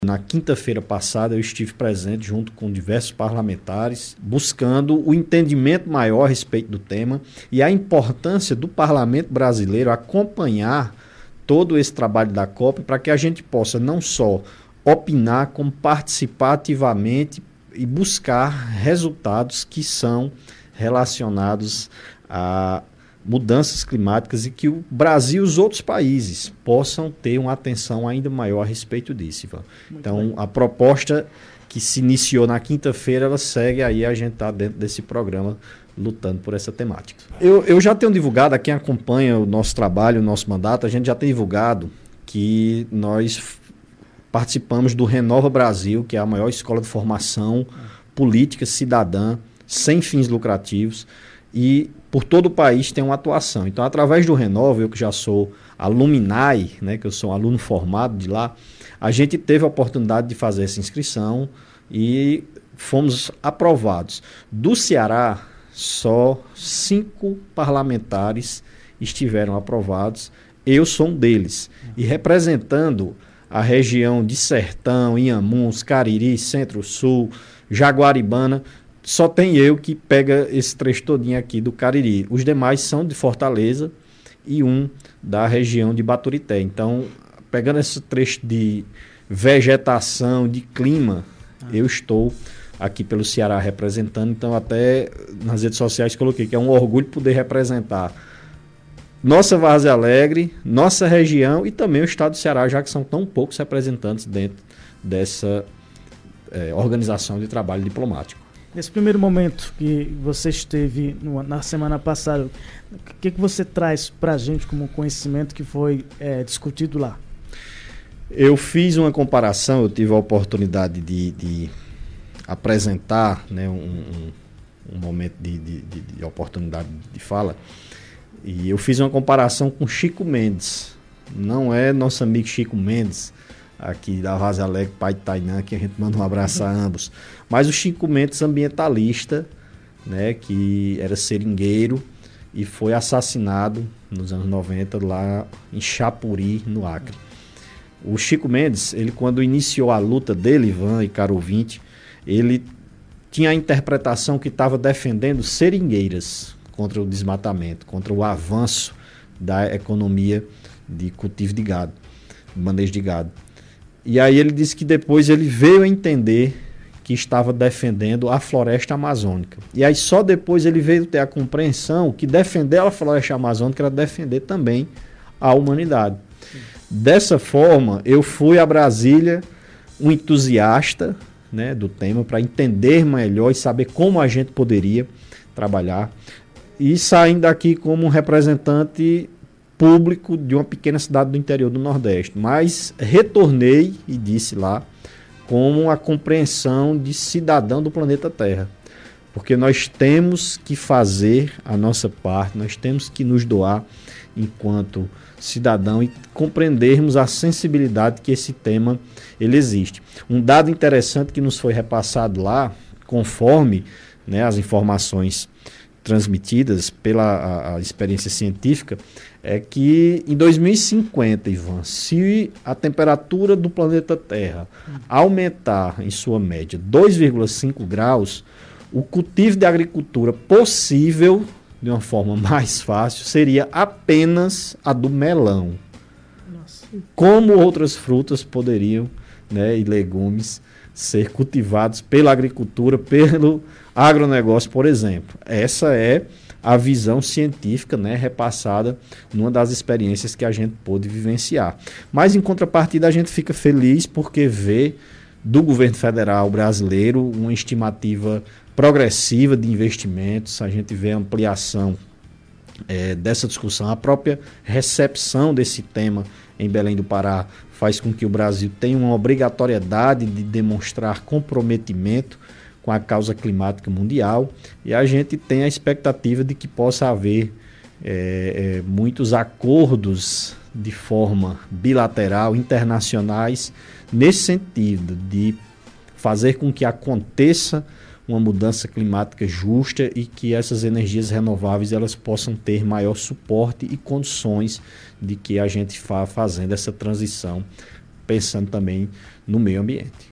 Na quinta-feira passada eu estive presente junto com diversos parlamentares, buscando o entendimento maior a respeito do tema e a importância do parlamento brasileiro acompanhar todo esse trabalho da COP para que a gente possa não só opinar, como participar ativamente e buscar resultados que são relacionados a mudanças climáticas e que o Brasil e os outros países possam ter uma atenção ainda maior a respeito disso, Ivan. Então, a proposta que se iniciou na quinta-feira, ela segue aí, a gente está dentro desse programa lutando por essa temática. Eu já tenho divulgado, a quem acompanha o nosso trabalho, o nosso mandato, a gente já tem divulgado que nós participamos do Renova Brasil, que é a maior escola de formação política cidadã, sem fins lucrativos, e por todo o país tem uma atuação. Então, através do Renova, eu que já sou alumni, né, que eu sou um aluno formado de lá, a gente teve a oportunidade de fazer essa inscrição e fomos aprovados. Do Ceará, só 5 parlamentares estiveram aprovados, eu sou um deles. E representando a região de Sertão, Inhamuns, Cariri, Centro-Sul, Jaguaribana, só tem eu que pega esse trecho todinho aqui do Cariri. Os demais são de Fortaleza e um da região de Baturité. Então, pegando esse trecho de vegetação, de clima, eu estou aqui pelo Ceará representando. Então, até nas redes sociais coloquei que é um orgulho poder representar nossa Várzea Alegre, nossa região e também o estado do Ceará, já que são tão poucos representantes dentro dessa organização de trabalho diplomático. Nesse primeiro momento que você esteve na semana passada, o que você traz para a gente como conhecimento que foi discutido lá? Eu fiz uma comparação, eu tive a oportunidade de apresentar, né, um momento de oportunidade de fala, e eu fiz uma comparação com Chico Mendes. Não é nosso amigo Chico Mendes, aqui da Várzea Alegre, pai de Tainã, que a gente manda um abraço a ambos. Mas o Chico Mendes, ambientalista, né, que era seringueiro e foi assassinado nos anos 90 lá em Chapuri, no Acre. O Chico Mendes, ele quando iniciou a luta dele, Ivan e caro ouvinte, ele tinha a interpretação que estava defendendo seringueiras contra o desmatamento, contra o avanço da economia de cultivo de gado, de manejo de gado. E aí ele disse que depois ele veio a entender que estava defendendo a floresta amazônica. E aí só depois ele veio ter a compreensão que defender a floresta amazônica era defender também a humanidade. Dessa forma, eu fui a Brasília um entusiasta, né, do tema, para entender melhor e saber como a gente poderia trabalhar. E saindo daqui como um representante público de uma pequena cidade do interior do Nordeste. Mas retornei e disse lá como a compreensão de cidadão do planeta Terra. Porque nós temos que fazer a nossa parte, nós temos que nos doar enquanto cidadão e compreendermos a sensibilidade que esse tema ele existe. Um dado interessante que nos foi repassado lá, conforme, né, as informações transmitidas pela a experiência científica, é que em 2050, Ivan, se a temperatura do planeta Terra aumentar em sua média 2,5 graus, o cultivo de agricultura possível, de uma forma mais fácil, seria apenas a do melão. Nossa. Como outras frutas poderiam, né, e legumes ser cultivados pela agricultura, pelo agronegócio, por exemplo. Essa é a visão científica, né, repassada numa das experiências que a gente pôde vivenciar. Mas, em contrapartida, a gente fica feliz porque vê do governo federal brasileiro uma estimativa progressiva de investimentos, a gente vê a ampliação dessa discussão, a própria recepção desse tema em Belém do Pará faz com que o Brasil tenha uma obrigatoriedade de demonstrar comprometimento com a causa climática mundial, e a gente tem a expectativa de que possa haver muitos acordos de forma bilateral, internacionais, nesse sentido de fazer com que aconteça uma mudança climática justa e que essas energias renováveis elas possam ter maior suporte e condições de que a gente vá fazendo essa transição pensando também no meio ambiente.